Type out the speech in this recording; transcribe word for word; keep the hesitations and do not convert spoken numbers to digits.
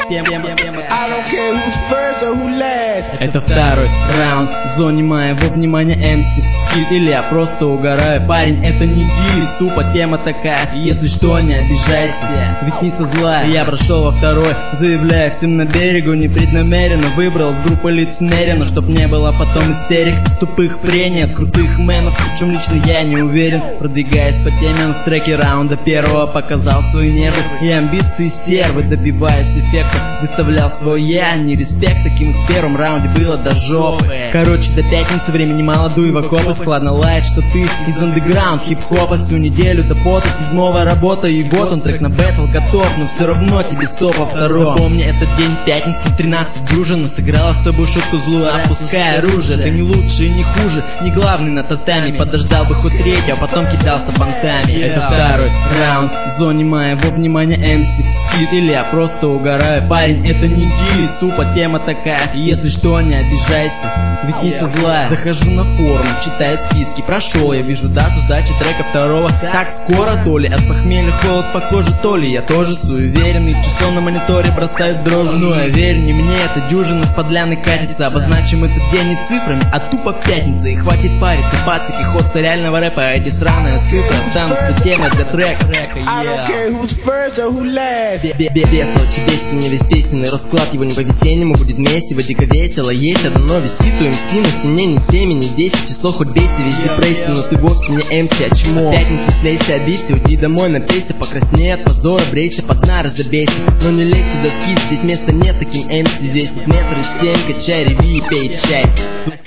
Это второй раунд в зоне моего внимания эм си. Скит или я просто угораю. Парень, это не диль, супа, тема такая. Если что, не обижайся, ведь не со зла. Я прошел во второй, заявляю всем на берегу. Непреднамеренно выбрал с группы лицемеренно, чтоб не было потом истерик, тупых прений от крутых мэнов. В чем лично я не уверен, продвигаясь по теме, но в треке раунда первого показал свои нервы и амбиции стервы. Добиваясь эффекта, выставлял свой я, не респект, таким в первом раунде было до жопы. Короче, до пятницы времени мало, дуй в окопы. Складно лает, что ты из андеграунд хип-хопа. Всю неделю до пота, седьмого работа. И вот он, трек на бэтл готов, но все равно тебе стоп во втором. Помни этот день, пятница, тринадцать дюжина. Сыграла с тобой шутку злую, опускай оружие. Ты не лучше и не хуже, не главный на татами. Подождал бы хоть третий, а потом кидался понтами. Это второй раунд в зоне моего внимания эм си. Скит или я просто угораю. Парень, это не диль, супа, тема такая. Если что, не обижайся, ведь не со зла. Захожу на форум, читаю списки, прошел, я вижу дату сдачи трека второго. Так скоро, то ли от похмелья холод по коже, то ли я тоже суеверенный. Число на мониторе бросает дрожь. Ну а верь не мне, это дюжина с подляной катится. Обозначим этот день не цифрами, а тупо пятница. И хватит париться, пацики, ход реального рэпа. Эти сраные цифры останутся темой для трека. Бес, ночи бесит меня весь песенный расклад. Его не по-весеннему будет месиво, дико весело. Есть одно висит у эм си на стене, ни семь, ни десять. Число хоть бейся, весь депрессия, но ты вовсе не эм си, а чмо. Пятница, слейся, обидься, уйди домой, напейся, покрасней от позора, брейся, под дна разобейся. Но не лезь сюда, скид, здесь места нет таким эм си. Десять метров, семь, качай, реви и пей чай.